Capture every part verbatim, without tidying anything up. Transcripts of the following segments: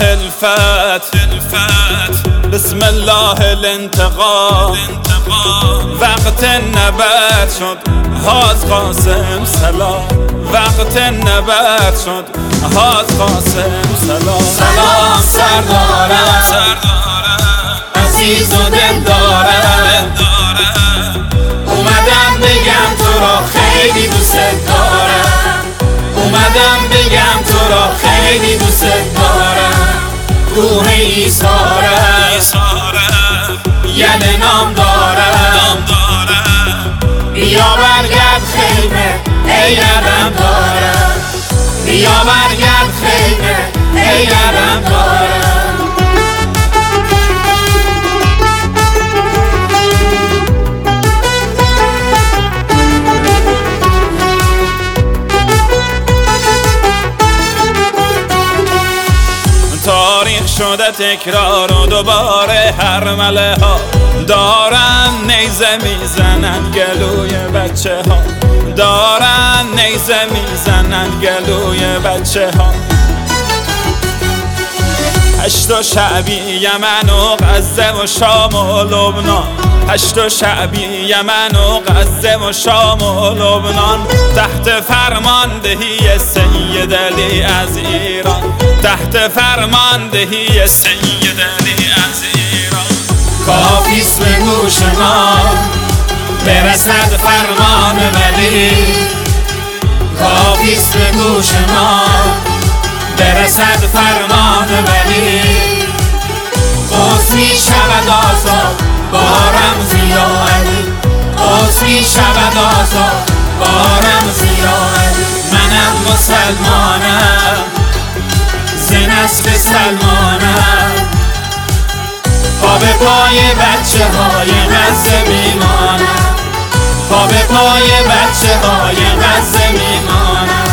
الفتح بسم الله الانتقام وقت نبرد شد حاج قاسم سلام وقت نبرد شد حاج قاسم سلام سلام سردارم عزیز و دلدارم اومدم بگم تو را خیلی دوست دارم اومدم بگم تو را خیلی دوست دارم روح ایثارم یه نام دارم بیا برگرد خیمه ای یادم دارم بیا برگرد خیمه ای یادم دارم تاریخ شده تکرار و دوباره هر مله ها دارن نیزه میزنن گلوی بچه ها دارن نیزه میزنن گلوی بچه ها هشت و شعبی یمن و غزه و شام و لبنان هشت و شعبی یمن و غزه و شام و لبنان تحت فرماندهی سید علی از ایران تحت فرماندهی سید علی از ایران کافیست به گوش ما برسد فرمان ولی کافیست به گوش ما برسد فرمان ولی قدس می شود آزاد با رمزی یا علی قدس می شود آزاد با رمزی یا علی منم مسلمانم ز نسل سلمانم پا به پای بچه های غزه میمانم پا به پای بچه های غزه میمانم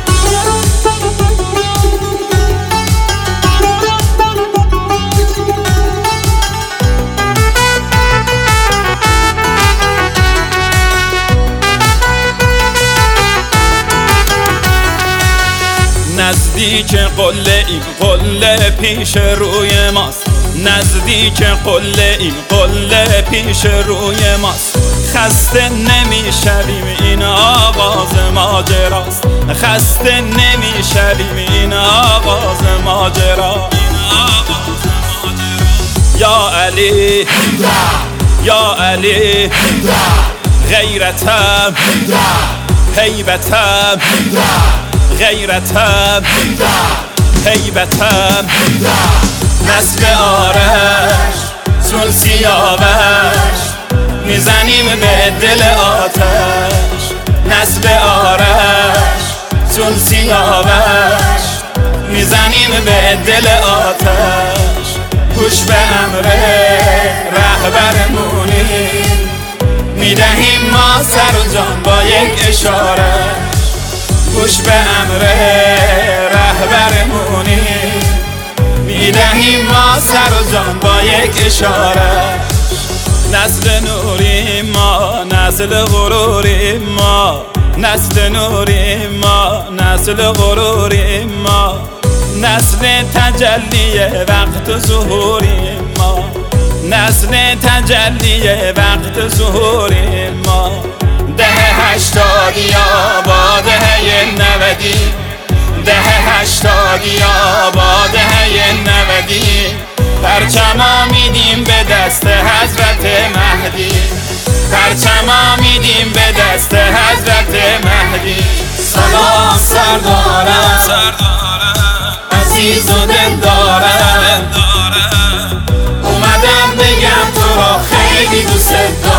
نزدیک قله این قله پیش روی ماست نزدیک قله این قله پیش روی ماست خسته نمیشویم این آغاز ماجراست خسته نمیشویم این آغاز ماجرا یا علی یا علی غیرتم هیبتم غیرتم هیبتم نسل آرش چون سیاوش میزنیم به دل آتش نسل آرش چون سیاوش میزنیم به دل آتش گوش به امر رهبرمونیم میدهیم ما سر و جان با یک اشاره گوش به امر رهبرمونی میدهیم ما سر و جان با یک اشاره نسل نوری ما نسل غروری ما نسل نوری ما نسل غروری ما نسل تجلی وقت ظهوری ما نسل تجلی وقت ظهوری ما ده هشتادی با دهه نودی ده هشتادی با دهه نودی پرچما میدیم به دست حضرت مهدی پرچما میدیم به دست حضرت مهدی سلام سردارم عزیز و دلدارم اومدم بگم تو را خیلی دوست دارم